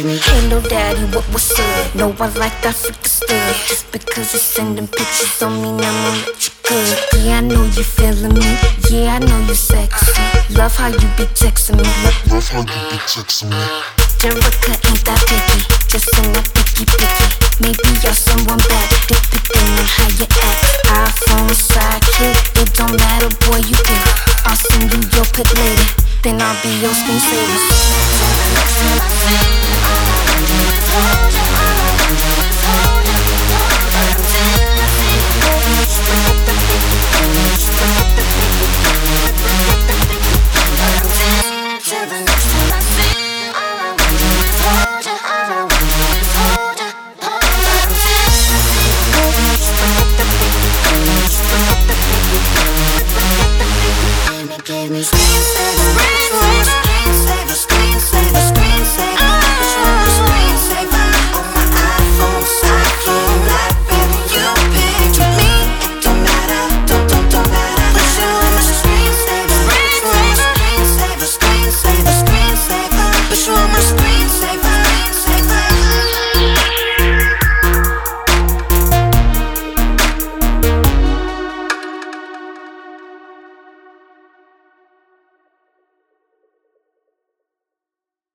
gave me hello daddy, what was up? No, I like that freaking stuff. Just because you're sending pictures don't mean I'ma let you good. Yeah, I know you feeling me. Yeah, I know you sexy. Love how you be texting me. Love how you be texting me. Jerica ain't that picky, just in that picky. Maybe you're someone better, depending on how you act. iPhone sidekick, it don't matter, boy, you pick. I'll send you your pic later, then I'll be your screensaver. Gave me space,